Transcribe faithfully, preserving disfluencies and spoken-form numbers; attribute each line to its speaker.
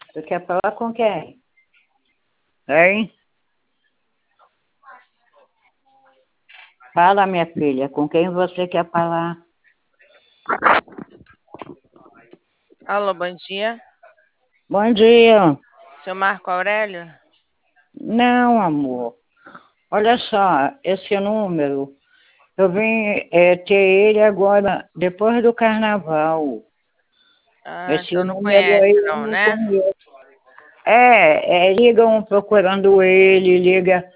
Speaker 1: Você quer falar com quem? Hein? Fala, minha filha, com quem você quer falar?
Speaker 2: Alô, bom dia.
Speaker 1: Bom dia.
Speaker 2: Seu Marco Aurélio?
Speaker 1: Não, amor. Olha só, esse número, eu vim é, ter ele agora, depois do carnaval.
Speaker 2: Ah,
Speaker 1: Esse
Speaker 2: então não
Speaker 1: número
Speaker 2: conhece
Speaker 1: aí eu
Speaker 2: não,
Speaker 1: não
Speaker 2: né?
Speaker 1: conheço. É, é, ligam procurando ele, liga